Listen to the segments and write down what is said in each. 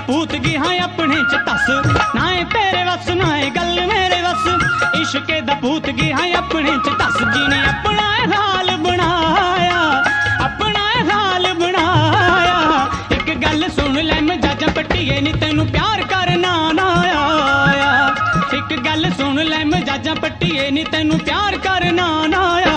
भूतगी हाँ अपने च तस ना है तेरे वस ना है गल मेरे वस इश्के दा भूतगी हाँ अपने च तस जिने अपना हाल बनाया अपना हाल बनाया एक गल सुन लै मजाजा पट्टीए नी तैनू प्यार करना ना आया एक गल सुन लै मजाजा पट्टीए नी तैनू प्यार करना ना आया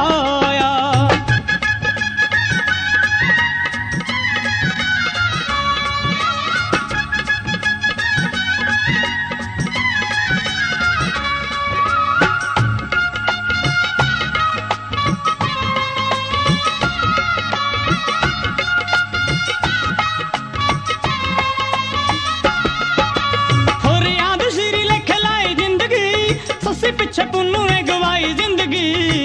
पिछे पुन्नू ने गवाई जिंदगी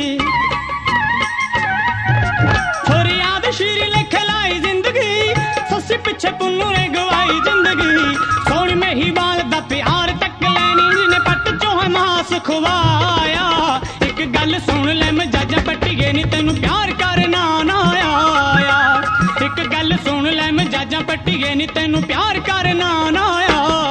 थोड़ी याद शीरी लिख लाई जिंदगी ससी पिछे पुन्नू ने गवाई जिंदगी सोनी में ही बाल दा प्यार तक लैनी जिन्हें पट चो है मास खुवाया एक गल सुन ले मजाजा पट्टीए नी तैनू प्यार करना ना आया एक गल सुन ले मजाजा पट्टीए नी तैनू प्यार करना ना आया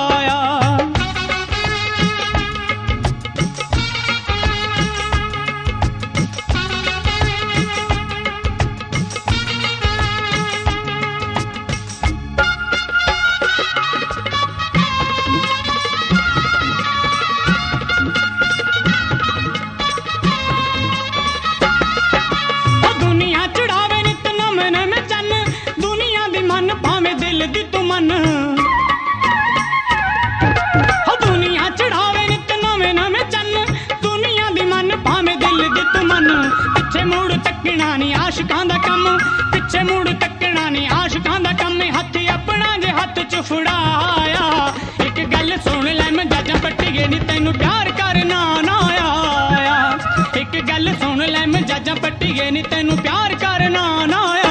दुनिया चढ़ावे नित नवे नवे चन दुनिया दी मन भावे दिल दी तू मन पिछे मुड़ तकना नी आशिकां दा कम पिछे मुड़ तकना नी आशिकां दा कम हथ अपना जे हथ च फड़ाया एक गल सुन लै मजाजा पट्टीए नी तैनू प्यार करना ना आया एक गल सुन लै मजाजा पट्टीए नी तैनू प्यार करना ना आया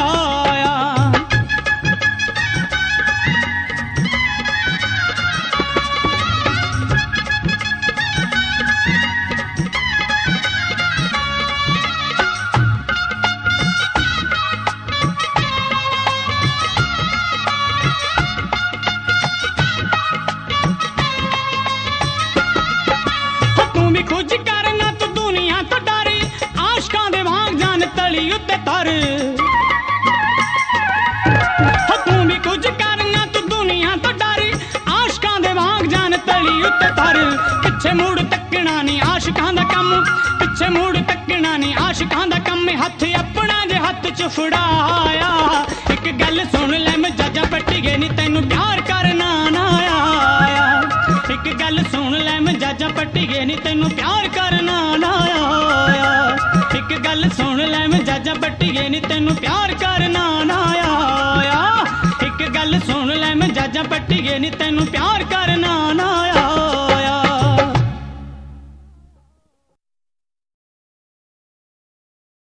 कुछ करना तू दुनिया तो डर आशकां दे वांग जान तली उत्ते तर तू भी कुछ करना तू दुनिया तो डर आशकां दे वांग जान तली उत्ते तर पिछे मुड़ तकना नी आशकां दा कम पिछे मुड़ तकना नी आशकां दा कम हथ अपना जे हथ च फड़ाया एक गल सुन लै मजाजा पट्टीए नी तैनू प्यार करना ना आया एक गल सुन लै मजाजा पट्टीए नी तैनू प्यार करना ना आया एक गल सुन लै मजाजा पट्टीए नी तैनू प्यार करना ना आया एक गल सुन लै मजाजा पट्टीए नी तैनू प्यार करना ना